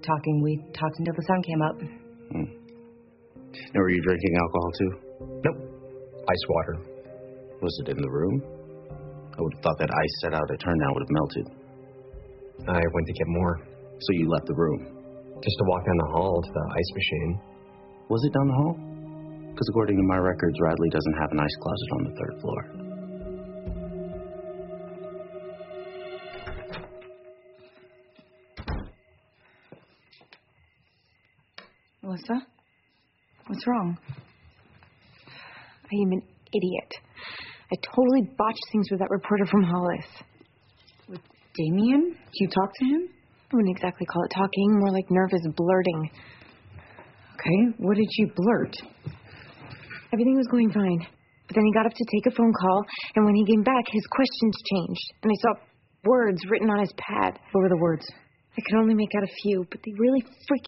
talking. We talked until the sun came up. Now, were you drinking alcohol, too? Nope. Ice water. Was it in the room? I would have thought that ice set out at Turndown would have melted. I went to get more. So you left the room? Just to walk down the hall to the ice machine. Was it down the hall? Because according to my records, Radley doesn't have an ice closet on the 3rd floor. Melissa? What's wrong? I am an idiot. I totally botched things with that reporter from Hollis. With Damien? You talked to him? I wouldn't exactly call it talking, more like nervous blurting. Okay, what did you blurt? Everything was going fine. But then he got up to take a phone call, and when he came back, his questions changed. And I saw words written on his pad. What were the words? I could only make out a few, but they really freaked